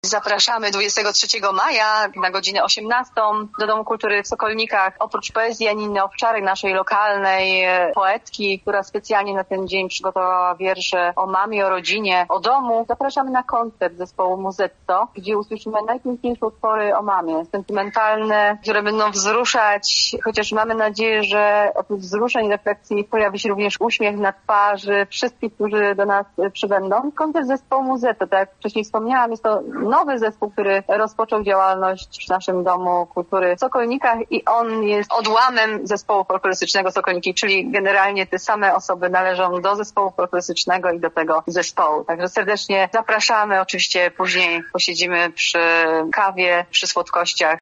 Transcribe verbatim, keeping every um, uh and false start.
Zapraszamy dwudziestego trzeciego maja na godzinę osiemnastą do Domu Kultury w Sokolnikach. Oprócz poezji Janiny Owczarek, naszej lokalnej poetki, która specjalnie na ten dzień przygotowała wiersze o mamie, o rodzinie, o domu, zapraszamy na koncert zespołu Muzetto, gdzie usłyszymy najpiękniejsze utwory o mamie, sentymentalne, które będą wzruszać, chociaż mamy nadzieję, że oprócz wzruszeń i refleksji pojawi się również uśmiech na twarzy wszystkich, którzy do nas przybędą. Koncert zespołu Muzetto, tak jak wcześniej wspomniałam, jest to nowy zespół, który rozpoczął działalność w naszym Domu Kultury w Sokolnikach i on jest odłamem zespołu folklorystycznego Sokolniki, czyli generalnie te same osoby należą do zespołu folklorystycznego i do tego zespołu. Także serdecznie zapraszamy. Oczywiście później posiedzimy przy kawie, przy słodkościach.